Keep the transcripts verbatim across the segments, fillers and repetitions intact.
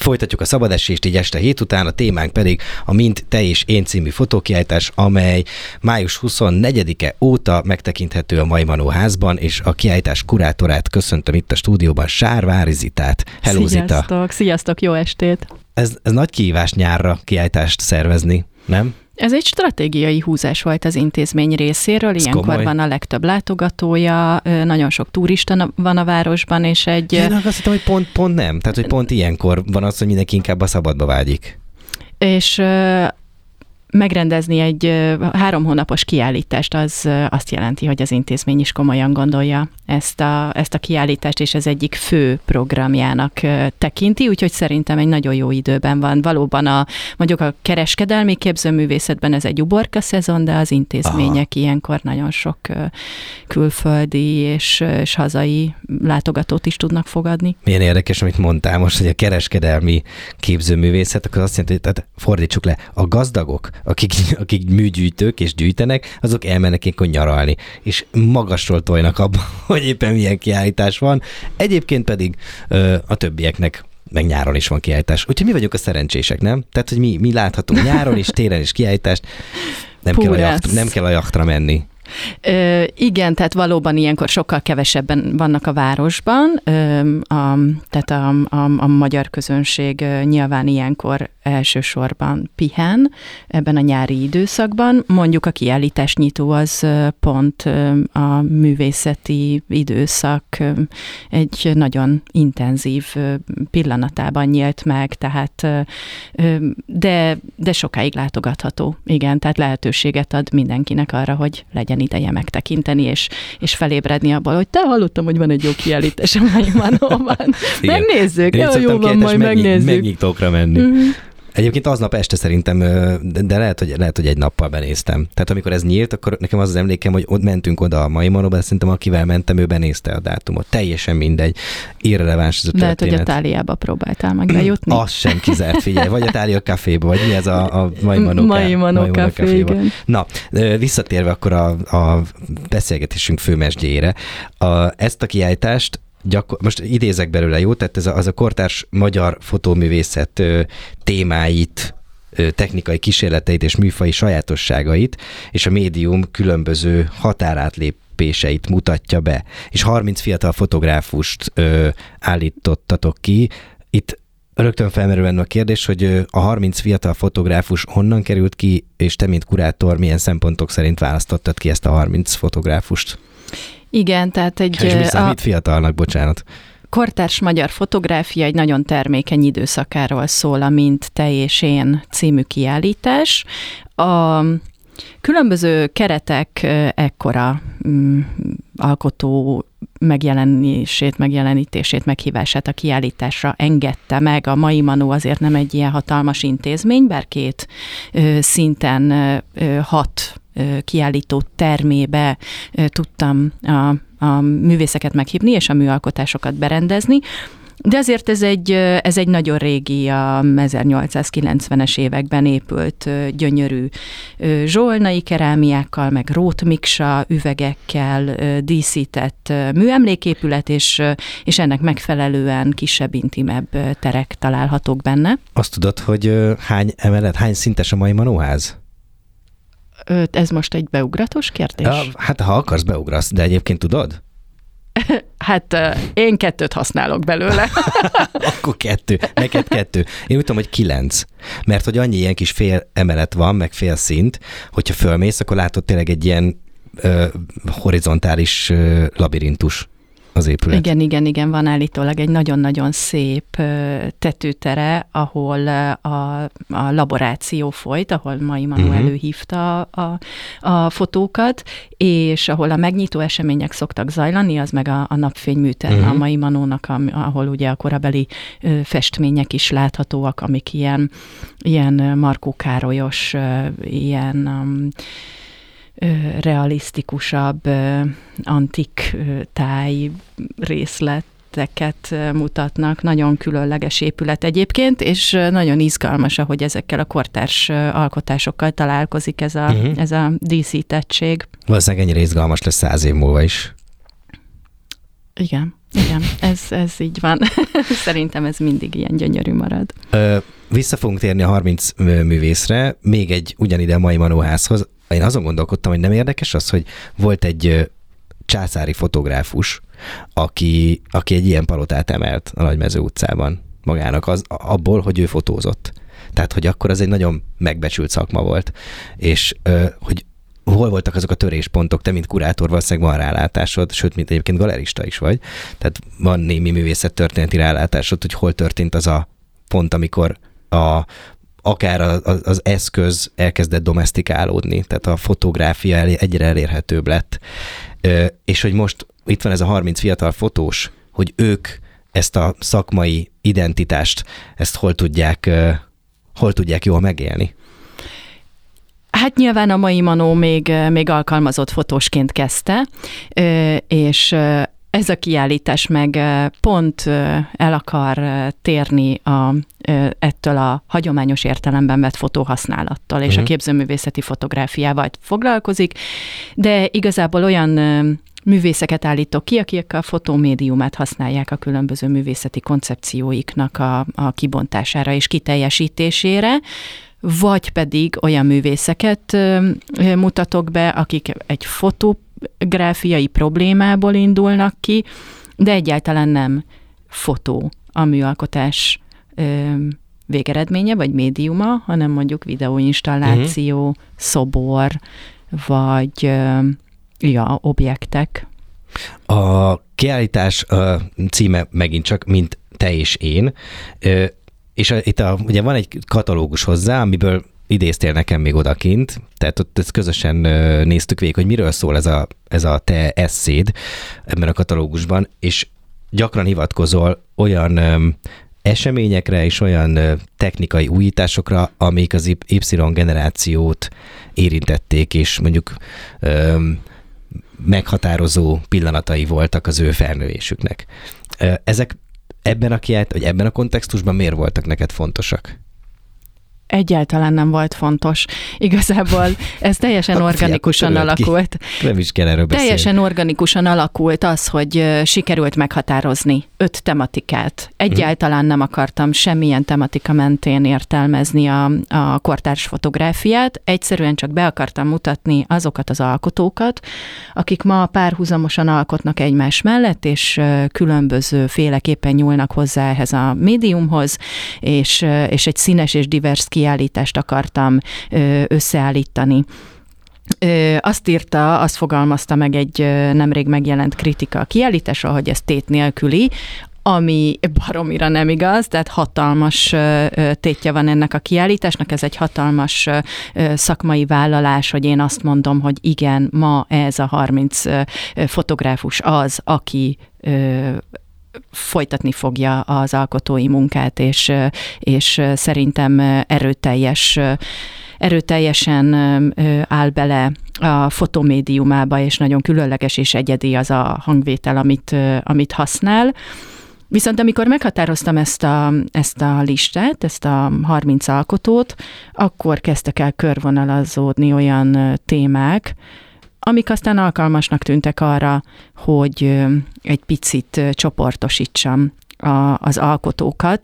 Folytatjuk a szabad esést így este hét után, a témánk pedig a Mint te és én című fotókiállítás, amely május huszonnegyedike óta megtekinthető a Mai Manó házban, és a kiállítás kurátorát köszöntöm itt a stúdióban, Sárvári Zitát. Hello, sziasztok, Zita! Sziasztok, jó estét! Ez, ez nagy kihívás nyárra kiállítást szervezni, nem? Ez egy stratégiai húzás volt az intézmény részéről, ez ilyenkor komoly. Van a legtöbb látogatója, nagyon sok turista van a városban, és egy... Én azt hittem, hogy pont, pont nem, tehát hogy pont ilyenkor van az, hogy mindenki inkább a szabadba vágyik. És megrendezni egy három hónapos kiállítást, az azt jelenti, hogy az intézmény is komolyan gondolja ezt a, ezt a kiállítást, és ez egyik fő programjának tekinti, úgyhogy szerintem egy nagyon jó időben van. Valóban a, mondjuk a kereskedelmi képzőművészetben ez egy uborka szezon, de az intézmények Aha. ilyenkor nagyon sok külföldi és, és hazai látogatót is tudnak fogadni. Milyen érdekes, amit mondtál most, hogy a kereskedelmi képzőművészet, akkor azt jelenti, hogy tehát fordítsuk le, a gazdagok, akik, akik műgyűjtők és gyűjtenek, azok elmennek ilyenkor nyaralni, és magasról tojnak abban, hogy éppen milyen kiállítás van. Egyébként pedig ö, a többieknek meg nyáron is van kiállítás. Úgyhogy mi vagyunk a szerencsések, nem? Tehát, hogy mi, mi láthatunk nyáron is, téren is kiállítást, nem, kell a, jacht, nem kell a jachtra menni. Ö, igen, tehát valóban ilyenkor sokkal kevesebben vannak a városban, ö, a, tehát a, a, a magyar közönség nyilván ilyenkor elsősorban pihen ebben a nyári időszakban. Mondjuk a kiállítás nyitó az pont a művészeti időszak egy nagyon intenzív pillanatában nyílt meg, tehát de, de sokáig látogatható. Igen, tehát lehetőséget ad mindenkinek arra, hogy legyen ideje megtekinteni, és, és felébredni abból, hogy te hallottam, hogy van egy jó kiállítás a Mai Manóban. Megnézzük, jó, jó van, majd megnézzük. Megnyitókra menni. Mm-hmm. Egyébként aznap este szerintem, de lehet, hogy, lehet, hogy egy nappal benéztem. Tehát amikor ez nyílt, akkor nekem az az emlékem, hogy ott mentünk oda a Mai Manóba, de szerintem akivel mentem, ő benézte a dátumot. Teljesen mindegy. Irreleváns ez a történet. Lehet, hogy a Táliába próbáltál meg bejutni. Az sem kizárt, figyelj. Vagy a Tália Caféba, vagy mi ez a, a Mai Manó, Mai Manó Café, igen. Na, visszatérve akkor a, a beszélgetésünk főmesdjére. A, ezt a kiállítást Gyakor- most idézek belőle, jó? Tehát ez a, az a kortárs magyar fotóművészet ö, témáit, ö, technikai kísérleteit és műfai sajátosságait, és a médium különböző határátlépéseit mutatja be. És harminc fiatal fotográfust ö, állítottatok ki. Itt rögtön felmerül benne a kérdés, hogy a harminc fiatal fotográfus honnan került ki, és te, mint kurátor, milyen szempontok szerint választottad ki ezt a harminc fotográfust? Igen, tehát egy... És mi számít a... fiatalnak, bocsánat? Kortárs magyar fotográfia egy nagyon termékeny időszakáról szól, a Mint te és én című kiállítás. A különböző keretek ekkora mm, alkotó megjelenését, megjelenítését, meghívását a kiállításra engedte meg. A Mai Manó azért nem egy ilyen hatalmas intézmény, bár két ö, szinten ö, hat kiállító termébe tudtam a, a művészeket meghívni, és a műalkotásokat berendezni. De azért ez egy, ez egy nagyon régi, a ezernyolcszázkilencvenes években épült gyönyörű zsolnai kerámiákkal, meg rótmiksa üvegekkel díszített műemléképület, és, és ennek megfelelően kisebb, intimebb terek találhatók benne. Azt tudod, hogy hány emelet, hány szintes a Mai Manóház? Ez most egy beugratos kérdés? Ja, hát ha akarsz, beugrasz, de egyébként tudod? Hát én kettőt használok belőle. Akkor kettő, neked kettő. Én úgy tudom, hogy kilenc. Mert hogy annyi ilyen kis fél emelet van, meg fél szint, hogyha fölmész, akkor látod tényleg egy ilyen ö, horizontális ö, labirintus az épület. Igen, igen, igen, van állítólag egy nagyon-nagyon szép tetőtere, ahol a, a laboráció folyt, ahol Mai Manó uh-huh. előhívta a, a fotókat, és ahol a megnyitó események szoktak zajlani, az meg a, a napfényműterem uh-huh. a Mai Manónak, ahol ugye a korabeli festmények is láthatóak, amik ilyen, ilyen Markó Károlyos, ilyen um, realisztikusabb, antik táj részleteket mutatnak. Nagyon különleges épület egyébként, és nagyon izgalmas, ahogy ezekkel a kortárs alkotásokkal találkozik ez a, uh-huh. ez a díszítettség. Valószínűleg ennyire izgalmas lesz száz év múlva is. Igen. Igen, ez, ez így van. Szerintem ez mindig ilyen gyönyörű marad. Ö, vissza fogunk térni a harminc művészre, még egy ugyanide a mai Manóházhoz. Én azon gondolkodtam, hogy nem érdekes az, hogy volt egy császári fotográfus, aki, aki egy ilyen palotát emelt a Nagymező utcában magának az, abból, hogy ő fotózott. Tehát, hogy akkor az egy nagyon megbecsült szakma volt. És ö, hogy hol voltak azok a töréspontok, te, mint kurátor, valószínűleg van rálátásod, sőt, mint egyébként galerista is vagy. Tehát van némi művészettörténeti rálátásod, hogy hol történt az a pont, amikor a, akár a, a, az eszköz elkezdett domesztikálódni, tehát a fotográfia egyre elérhetőbb lett. Ö, és hogy most itt van ez a harminc fiatal fotós, hogy ők ezt a szakmai identitást, ezt hol tudják, ö, hol tudják jól megélni? Hát nyilván a mai Manó még, még alkalmazott fotósként kezdte, és ez a kiállítás meg pont el akar térni a, ettől a hagyományos értelemben vett fotóhasználattól, és uh-huh. a képzőművészeti fotográfiával foglalkozik, de igazából olyan művészeket állítok ki, akik a fotomédiumát használják a különböző művészeti koncepcióiknak a, a kibontására és kiteljesítésére, vagy pedig olyan művészeket mutatok be, akik egy fotográfiai problémából indulnak ki, de egyáltalán nem fotó a műalkotás végeredménye, vagy médiuma, hanem mondjuk videóinstalláció, uh-huh. szobor, vagy ja, objektek. A kiállítás címe megint csak, mint te és én, és a, itt a, ugye van egy katalógus hozzá, amiből idéztél nekem még odakint, tehát ott ezt közösen néztük végig, hogy miről szól ez a, ez a te eszéd ebben a katalógusban, és gyakran hivatkozol olyan öm, eseményekre és olyan ö, technikai újításokra, amik az Y generációt érintették, és mondjuk öm, meghatározó pillanatai voltak az ő felnövésüknek. Ezek ebben a kiállít, vagy ebben a kontextusban miért voltak neked fontosak? Egyáltalán nem volt fontos. Igazából ez teljesen organikusan alakult. Ki. Nem is kell erről beszélni. Teljesen organikusan alakult az, hogy sikerült meghatározni öt tematikát. Egyáltalán nem akartam semmilyen tematika mentén értelmezni a, a kortárs fotográfiát, egyszerűen csak be akartam mutatni azokat az alkotókat, akik ma párhuzamosan alkotnak egymás mellett, és különböző féleképpen nyúlnak hozzá ehhez a médiumhoz, és, és egy színes és divers kiállítást akartam összeállítani. Azt írta, azt fogalmazta meg egy nemrég megjelent kritika a kiállításra, hogy ez tét nélküli, ami baromira nem igaz, tehát hatalmas tétje van ennek a kiállításnak, ez egy hatalmas szakmai vállalás, hogy én azt mondom, hogy igen, ma ez a harminc fotográfus az, aki folytatni fogja az alkotói munkát, és, és szerintem erőteljes, erőteljesen áll bele a fotomédiumába, és nagyon különleges és egyedi az a hangvétel, amit, amit használ. Viszont amikor meghatároztam ezt a, ezt a listát, ezt a harminc alkotót, akkor kezdtek el körvonalazódni olyan témák, amik aztán alkalmasnak tűntek arra, hogy egy picit csoportosítsam a, az alkotókat.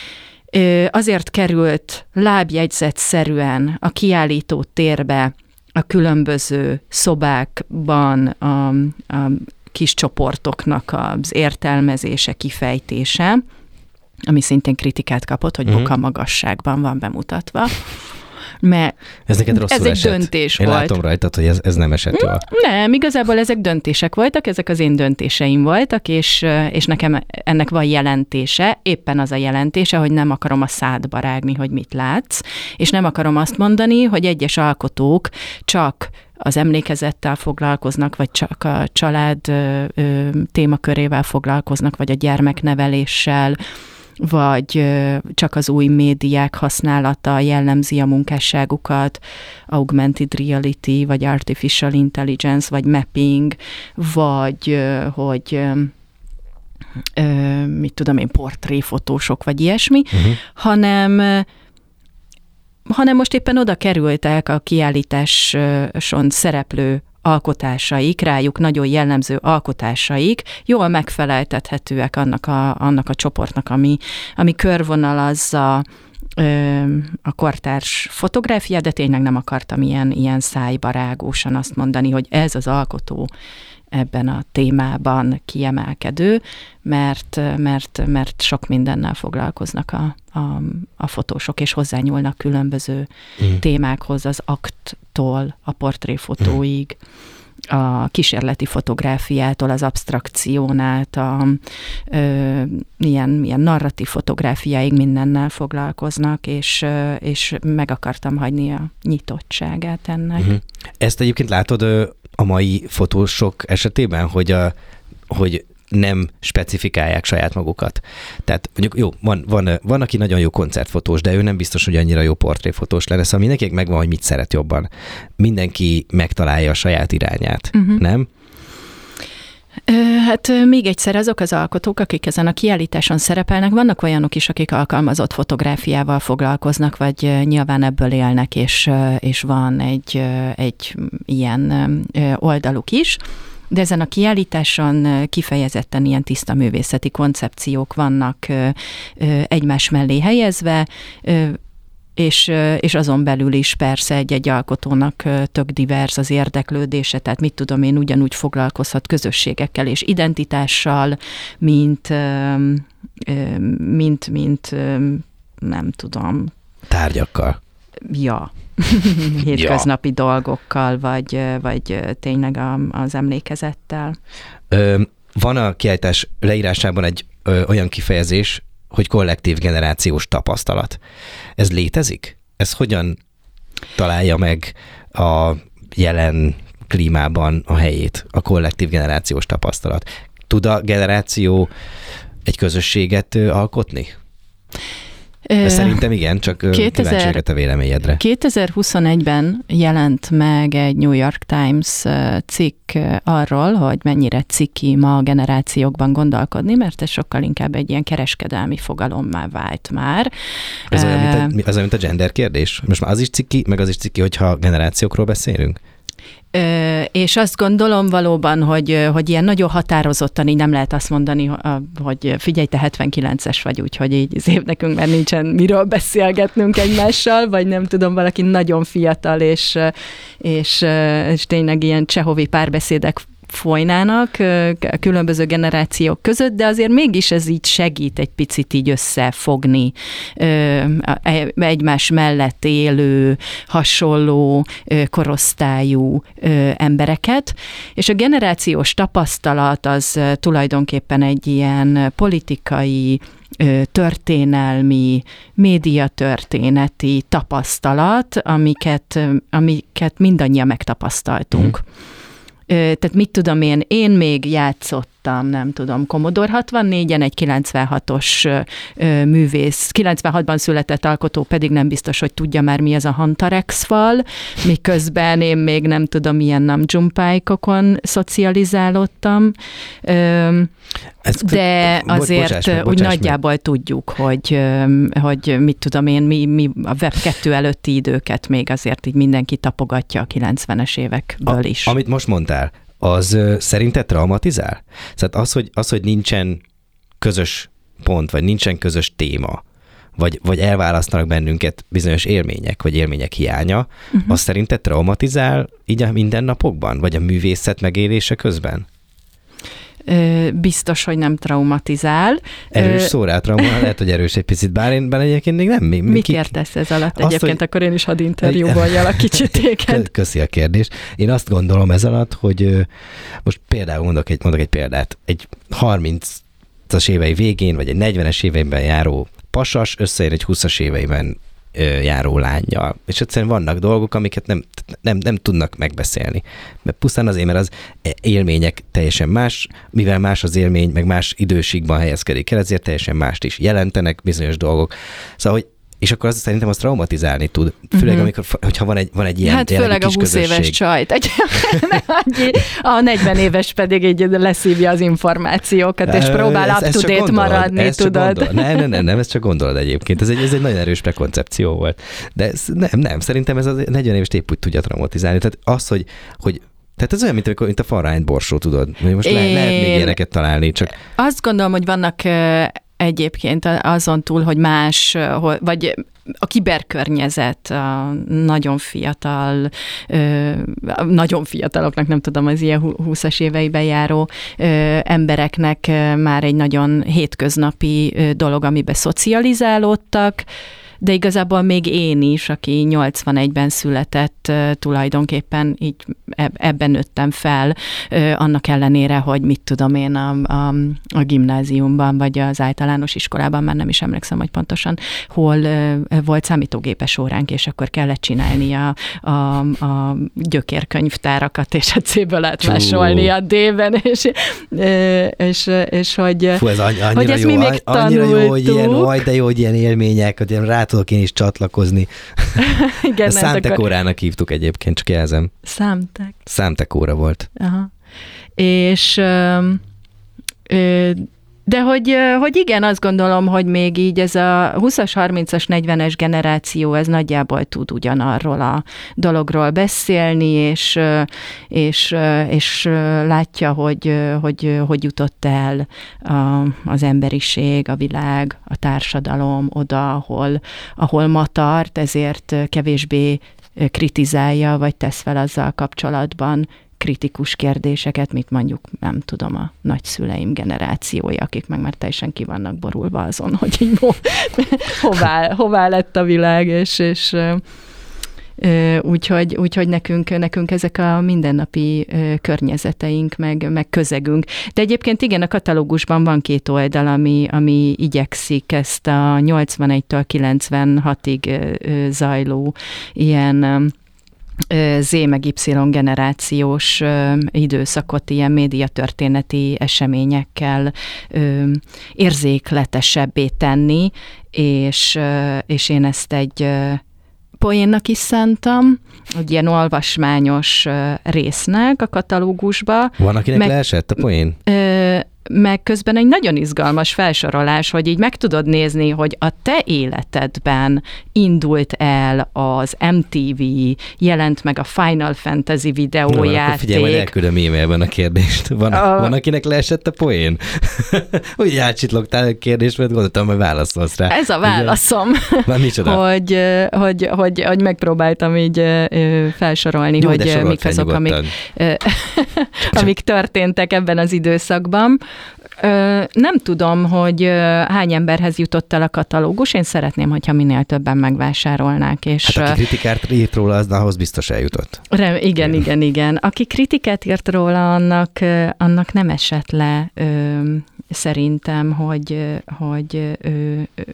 Azért került lábjegyzetszerűen a kiállító térbe a különböző szobákban a, a kis csoportoknak az értelmezése, kifejtése, ami szintén kritikát kapott, hogy uh-huh. boka magasságban van bemutatva. Mert ez neked rosszul ez egy esett. döntés én volt. Én látom rajtad, hogy ez, ez nem esett jól. Nem, igazából ezek döntések voltak, ezek az én döntéseim voltak, és, és nekem ennek van jelentése, éppen az a jelentése, hogy nem akarom a szádba rágni, hogy mit látsz, és nem akarom azt mondani, hogy egyes alkotók csak az emlékezettel foglalkoznak, vagy csak a család ö, ö, témakörével foglalkoznak, vagy a gyermekneveléssel, vagy csak az új médiák használata jellemzi a munkásságukat, augmented reality, vagy artificial intelligence, vagy mapping, vagy hogy mit tudom én, portréfotósok, vagy ilyesmi, uh-huh. hanem hanem most éppen oda kerültek a kiállításon szereplő alkotásaik, rájuk nagyon jellemző alkotásaik jól megfeleltethetőek annak a, annak a csoportnak, ami, ami körvonalazza a kortárs fotográfiát, de tényleg nem akartam ilyen, ilyen szájbarágósan azt mondani, hogy ez az alkotó ebben a témában kiemelkedő, mert, mert, mert sok mindennel foglalkoznak a, a, a fotósok, és hozzányúlnak különböző mm. témákhoz, az akttól a portréfotóig, a kísérleti fotográfiától, az absztrakción át, a ö, ilyen, ilyen narratív fotográfiáig mindennel foglalkoznak, és, ö, és meg akartam hagyni a nyitottságát ennek. Uh-huh. Ezt egyébként látod a mai fotósok esetében, hogy, a, hogy nem specifikálják saját magukat. Tehát mondjuk jó, van, van, van, aki nagyon jó koncertfotós, de ő nem biztos, hogy annyira jó portréfotós lenne, szóval mindenkinek megvan, hogy mit szeret jobban. Mindenki megtalálja a saját irányát, uh-huh. nem? Hát még egyszer, azok az alkotók, akik ezen a kiállításon szerepelnek, vannak olyanok is, akik alkalmazott fotográfiával foglalkoznak, vagy nyilván ebből élnek, és, és van egy, egy ilyen oldaluk is. De ezen a kiállításon kifejezetten ilyen tiszta művészeti koncepciók vannak egymás mellé helyezve, és, és azon belül is persze egy-egy alkotónak tök divers az érdeklődése, tehát mit tudom én, ugyanúgy foglalkozhat közösségekkel és identitással, mint, mint, mint nem tudom. Tárgyakkal. Ja. hétköznapi ja. dolgokkal, vagy, vagy tényleg az emlékezettel. Ö, van a kiállítás leírásában egy ö, olyan kifejezés, hogy kollektív generációs tapasztalat. Ez létezik? Ez hogyan találja meg a jelen klímában a helyét, a kollektív generációs tapasztalat? Tud a generáció egy közösséget ö, alkotni? Szerintem igen, csak kíváncsi vagyok a véleményedre. kétezer-huszonegyben jelent meg egy New York Times cikk arról, hogy mennyire ciki ma a generációkban gondolkodni, mert ez sokkal inkább egy ilyen kereskedelmi fogalommá vált már. Ez olyan, mint a, az olyan, mint a gender kérdés? Most már az is ciki, meg az is ciki, hogyha generációkról beszélünk? Ö, és azt gondolom valóban, hogy, hogy ilyen nagyon határozottan így nem lehet azt mondani, hogy figyelj, te hetvenkilences vagy, úgyhogy így az év nekünk már nincsen miről beszélgetnünk egymással, vagy nem tudom, valaki nagyon fiatal, és, és, és tényleg ilyen csehovi párbeszédek folynának különböző generációk között, de azért mégis ez így segít egy picit így összefogni egymás mellett élő, hasonló korosztályú embereket, és a generációs tapasztalat az tulajdonképpen egy ilyen politikai, történelmi, médiatörténeti tapasztalat, amiket, amiket mindannyian megtapasztaltunk. Mm. Tehát mit tudom én, én még játszottam, nem tudom, Commodore hatvannégyen, egy kilencvenhatos művész, kilencvenhatban született alkotó pedig nem biztos, hogy tudja már, mi ez a Huntarex fal, miközben én még nem tudom, milyen Namjoon-paikokon szocializálódtam. De azért bocsáss, úgy bocsáss nagyjából meg. Tudjuk, hogy, hogy mit tudom én, mi, mi a web kettő előtti időket még azért így mindenki tapogatja a kilencvenes évekből a, is. Amit most mondtál, az szerinted traumatizál? Szóval az, hogy, az, hogy nincsen közös pont, vagy nincsen közös téma, vagy, vagy elválasztanak bennünket bizonyos élmények, vagy élmények hiánya, uh-huh. az szerinted traumatizál így a mindennapokban, vagy a művészet megélése közben? Biztos, hogy nem traumatizál. Erős szó rá, trauma, lehet, hogy erős egy picit, bár én benne egyébként még nem. Mi, Mit ki... értesz ez alatt azt, egyébként? Hogy... Akkor én is hadd interjúboljalak kicsit téged. Köszi a kérdést. Én azt gondolom ez alatt, hogy most például mondok egy, mondok egy példát. Egy harmincas évei végén, vagy egy negyvenes éveiben járó pasas összeér egy húszas éveiben járó lánnyal. És egyszerűen vannak dolgok, amiket nem, nem, nem tudnak megbeszélni. Mert pusztán azért, mert az élmények teljesen más, mivel más az élmény, meg más időségben helyezkedik el, ezért teljesen mást is jelentenek bizonyos dolgok. Szóval, hogy és akkor az szerintem az traumatizálni tud. Főleg, uh-huh. amikor, hogyha van egy, van egy ilyen hát főleg a húsz éves csajt. A negyven éves pedig így leszívja az információkat, és próbál up-to-date maradni, ezt tudod. Nem, nem, nem, nem, ezt csak gondolod egyébként. Ez egy, ez egy nagyon erős prekoncepció volt. De ez, nem, nem, szerintem ez a negyven éves épp úgy tudja traumatizálni. Tehát az, hogy, hogy Tehát ez olyan, mint, mint a Farrányt borsó, tudod. Most Én... le, lehet még ilyeneket találni, csak... Azt gondolom, hogy vannak egyébként azon túl, hogy más, vagy a kiberkörnyezet, a nagyon fiatal, nagyon fiataloknak, nem tudom, az ilyen húszas éveiben járó embereknek már egy nagyon hétköznapi dolog, amiben szocializálódtak, de igazából még én is, aki nyolcvanegyben született, tulajdonképpen így ebben nőttem fel, annak ellenére, hogy mit tudom én a, a, a gimnáziumban, vagy az általános iskolában, már nem is emlékszem, hogy pontosan hol volt számítógépes óránk, és akkor kellett csinálni a, a, a gyökérkönyvtárakat, és a C-ből átmásolni a D-ben, és, és, és hogy, Fú, ez annyira hogy ezt jó, mi még annyira tanultuk. Jó, hogy ilyen, oj, de jó, hogy ilyen élmények, hogy ilyen rá tudok én is csatlakozni. Igen, a számtek akkor... órának hívtuk egyébként, csak jelzem. Számtek. Számtek óra volt. Aha. És ö, ö, de hogy, hogy igen, azt gondolom, hogy még így ez a húszas, harmincas, negyvenes generáció, ez nagyjából tud ugyanarról a dologról beszélni, és, és, és látja, hogy, hogy hogy jutott el a, az emberiség, a világ, a társadalom oda, ahol, ahol ma tart, ezért kevésbé kritizálja, vagy tesz fel azzal kapcsolatban kritikus kérdéseket, mint mondjuk, nem tudom, a nagyszüleim generációja, akik meg már teljesen ki vannak borulva azon, hogy így ho, hová, hová lett a világ, és, és úgyhogy, úgyhogy nekünk, nekünk ezek a mindennapi környezeteink, meg, meg közegünk. De egyébként igen, a katalógusban van két oldal, ami, ami igyekszik ezt a nyolcvanegytől kilencvenhatig zajló ilyen Z meg Y generációs ö, időszakot ilyen médiatörténeti eseményekkel ö, érzékletesebbé tenni, és, ö, és én ezt egy ö, poénnak is szántam, egy ilyen olvasmányos ö, résznek a katalógusba. Van, akinek meg, leesett a poén? Ö, meg közben egy nagyon izgalmas felsorolás, hogy így meg tudod nézni, hogy a te életedben indult el az em té vé, jelent meg a Final Fantasy videójáték. No, figyelj, majd elküldöm e-mailben a kérdést. Van, a... van akinek leesett a poén? Úgy átcsitlogtál a kérdést, mert gondoltam, hogy válaszolsz rá. Ez a válaszom. Van micsoda? hogy, hogy, hogy, hogy megpróbáltam így felsorolni, Jó, hogy mik azok, amik, amik történtek ebben az időszakban. Ö, nem tudom, hogy hány emberhez jutott el a katalógus, én szeretném, hogyha minél többen megvásárolnák. És hát aki kritikát írt róla, az ahhoz biztos eljutott. Rem, igen, igen, igen, igen. Aki kritikát írt róla, annak, annak nem esett le ö, szerintem, hogy, hogy ö,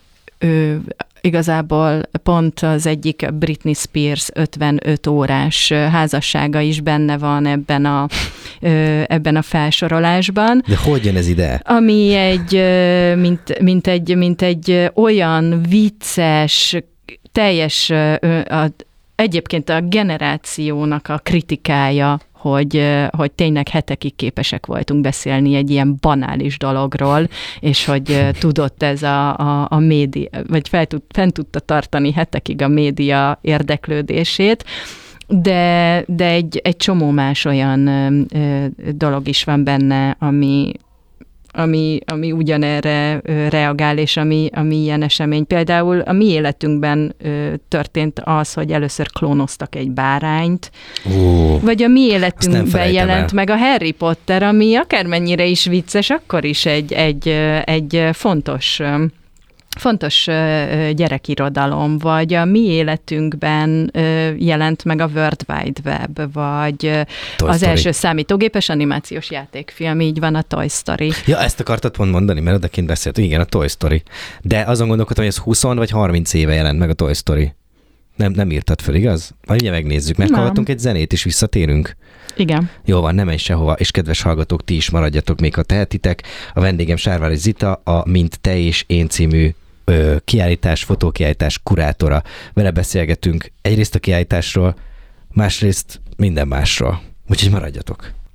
ö, igazából pont az egyik Britney Spears ötvenöt órás házassága is benne van ebben a, ebben a felsorolásban. De hogy jön ez ide? Ami egy, mint, mint egy, mint egy olyan vicces, teljes, a, egyébként a generációnak a kritikája, hogy, hogy tényleg hetekig képesek voltunk beszélni egy ilyen banális dologról, és hogy tudott ez a, a, a média, vagy fel tud, fent tudta tartani hetekig a média érdeklődését, de, de egy, egy csomó más olyan ö, dolog is van benne, ami, ami, ami ugyanerre reagál, és ami, ami ilyen esemény. Például a mi életünkben történt az, hogy először klónoztak egy bárányt, Ó, vagy a mi életünkben jelent meg a Harry Potter, ami akármennyire is vicces, akkor is egy, egy, egy fontos... fontos gyerekirodalom, vagy a mi életünkben jelent meg a World Wide Web, vagy Toy az Story. első számítógépes animációs játékfilm, így van a Toy Story. Ja, ezt akartad pont mondani, mert odakint beszéltünk, igen, a Toy Story. De azon gondolkodtam, hogy ez húsz vagy harminc éve jelent meg a Toy Story. Nem, nem írtad föl, igaz? Majd ugye megnézzük, meghallgatunk egy zenét, és visszatérünk. Igen. Jó van, nem menj sehova, és kedves hallgatók, ti is maradjatok még, ha tehetitek. A vendégem Sárvári Zita, a Mint te és én című ö, kiállítás, fotókiállítás kurátora. Vele beszélgetünk egyrészt a kiállításról, másrészt minden másról. Úgyhogy maradjatok.